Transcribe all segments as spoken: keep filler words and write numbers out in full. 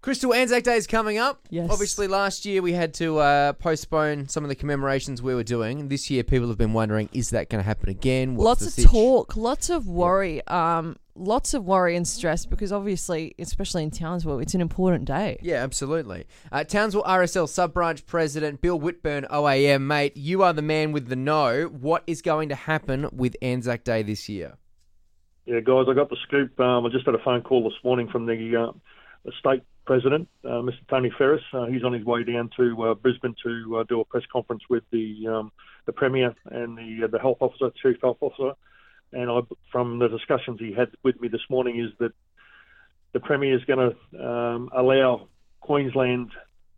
Crystal, Anzac Day is coming up. Yes. Obviously, last year we had to uh, postpone some of the commemorations we were doing. This year, people have been wondering, is that going to happen again? What's lots the of sitch? talk, lots of worry, um, lots of worry and stress because obviously, especially in Townsville, it's an important day. Yeah, absolutely. Uh, Townsville R S L Sub-Branch President Bill Whitburn, O A M, mate, you are the man with the know. What is going to happen with Anzac Day this year? Yeah, guys, I got the scoop. Um, I just had a phone call this morning from the, uh, the state president, uh, Mister Tony Ferris. Uh, he's on his way down to uh, Brisbane to uh, do a press conference with the um, the Premier and the uh, the health officer, chief health officer. And I, from the discussions he had with me this morning, is that the Premier is going to um, allow Queensland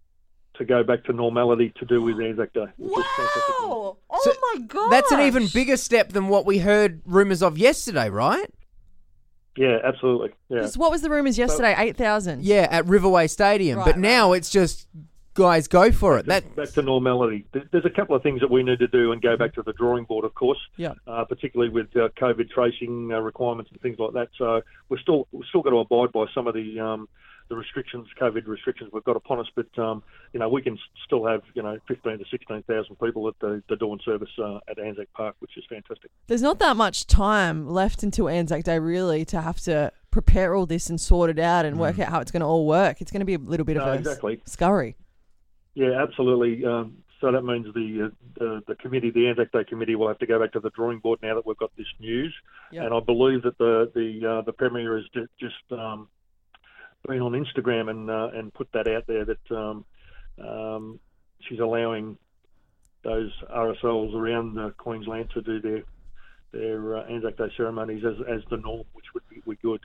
to go back to normality to do with Anzac Day. Wow! Oh So my God! That's an even bigger step than what we heard rumours of yesterday, right? Yeah, absolutely. Yeah. What was the rumours yesterday? Eight thousand. Yeah, at Riverway Stadium. Right, but right. now it's just, guys, go for it. That Back to normality. There- There's a couple of things that we need to do and go back to the drawing board, of course. Yeah. Uh, particularly with uh, COVID tracing uh, requirements and things like that. So we're still we're still got to abide by some of the um, the restrictions, COVID restrictions we've got upon us. But um, you know, we can s- still have you know fifteen to sixteen thousand people at the, the dawn service uh, at Anzac Park, which is fantastic. There's not that much time left until Anzac Day, really, to have to prepare all this and sort it out and work out how it's going to all work. It's going to be a little bit of No, a exactly. scurry. Yeah, absolutely. Um, so that means the, uh, the the committee, the Anzac Day committee, will have to go back to the drawing board now that we've got this news. Yep. And I believe that the the uh, the Premier has ju- just um, been on Instagram and uh, and put that out there that um, um, she's allowing those R S Ls around uh, Queensland to do their their uh, Anzac Day ceremonies as as the norm, which would be, be good.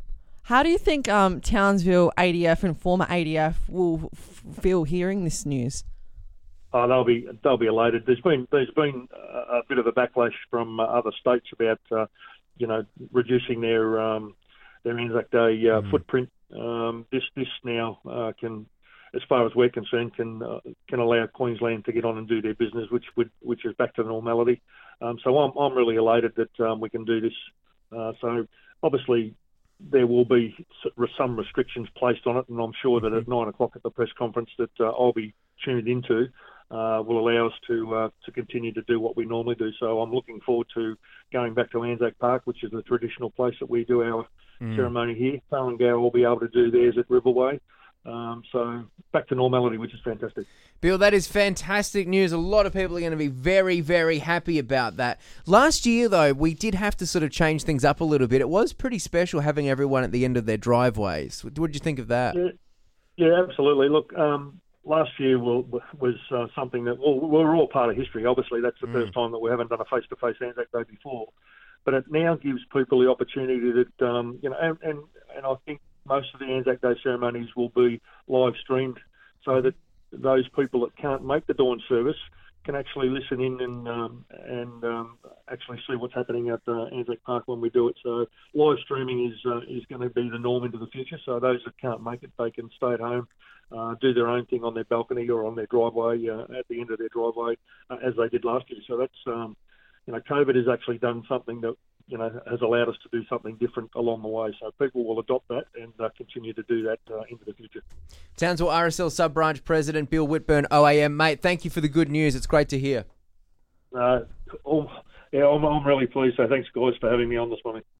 How do you think um, Townsville A D F and former A D F will f- feel hearing this news? Oh, they'll be they'll be elated. There's been there's been a, a bit of a backlash from uh, other states about uh, you know reducing their um, their Anzac Day uh, Mm. footprint. Um, this this now uh, can, as far as we're concerned, can uh, can allow Queensland to get on and do their business, which would which is back to normality. Um, so I'm I'm really elated that um, we can do this. Uh, so obviously there will be s- some restrictions placed on it, and I'm sure that at nine o'clock at the press conference that uh, I'll be tuned into uh, will allow us to uh, to continue to do what we normally do. So I'm looking forward to going back to Anzac Park, which is the traditional place that we do our Mm. ceremony here. Farangao will be able to do theirs at Riverway. Um, so back to normality, which is fantastic. Bill, that is fantastic news. A lot of people are going to be very, very happy about that. Last year, though, we did have to sort of change things up a little bit. It was pretty special having everyone at the end of their driveways. What did you think of that? Yeah, yeah, absolutely. Look, um, last year will, was uh, something that, well, we're all part of history. Obviously, that's the Mm. first time that we haven't done a face-to-face Anzac Day before. But it now gives people the opportunity that, um, you know, and, and, and I think most of the Anzac Day ceremonies will be live streamed so that those people that can't make the dawn service can actually listen in and um, and um, actually see what's happening at uh, Anzac Park when we do it. So live streaming is uh, is going to be the norm into the future. So those that can't make it, they can stay at home, uh, do their own thing on their balcony or on their driveway uh, at the end of their driveway uh, as they did last year. So that's um, you know, COVID has actually done something that, you know, has allowed us to do something different along the way. So people will adopt that and uh, continue to do that uh, into the future. Townsville R S L Sub-Branch President Bill Whitburn, O A M. Mate, thank you for the good news. It's great to hear. Uh, oh, yeah, I'm, I'm really pleased. So thanks, guys, for having me on this morning.